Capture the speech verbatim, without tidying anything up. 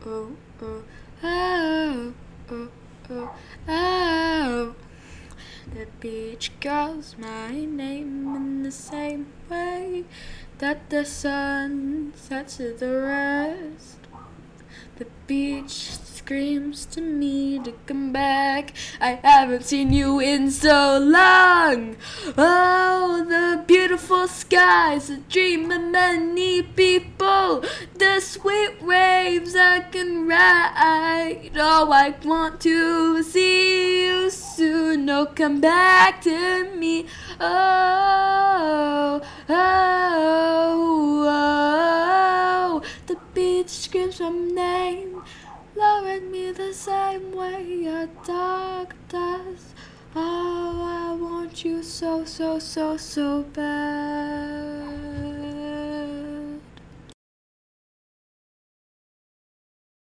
oh, oh, oh, oh, oh, oh. The beach calls my name in the same way that the sun sets to the rest. The beach screams to me to come back. I haven't seen you in so long. Oh, the beautiful skies, a dream of many people. The sweet waves I can ride. Oh, I want to see you soon. Oh, come back to me. Oh, oh, oh. The beach screams my name, lowering me the same way a dog does. Oh, I want you so, so, so, so bad.